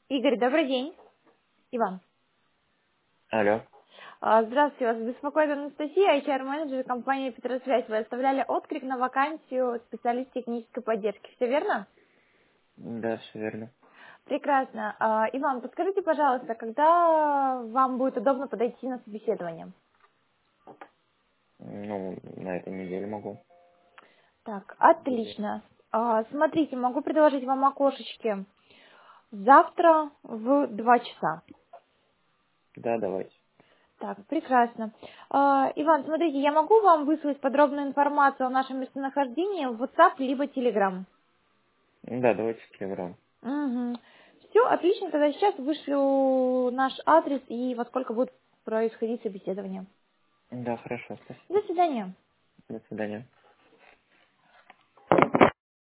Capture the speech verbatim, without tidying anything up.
Игорь, добрый день. Иван. Алло. А, Здравствуйте, вас беспокоит Анастасия, эйч ар-менеджер компании «Петросвязь». Вы оставляли отклик на вакансию специалист технической поддержки. Все верно? Да, все верно. Прекрасно. А, Иван, подскажите, пожалуйста, когда вам будет удобно подойти на собеседование? Ну, на этой неделе могу. Так, отлично. А, Смотрите, могу предложить вам окошечки завтра в два часа. Да, давайте. Так, прекрасно. А, Иван, смотрите, я могу вам выслать подробную информацию о нашем местонахождении в WhatsApp либо Telegram? Да, давайте в Телеграм. Угу. Все, отлично, тогда сейчас вышлю наш адрес и во сколько будет происходить собеседование. Да, хорошо, До спасибо. свидания. До свидания.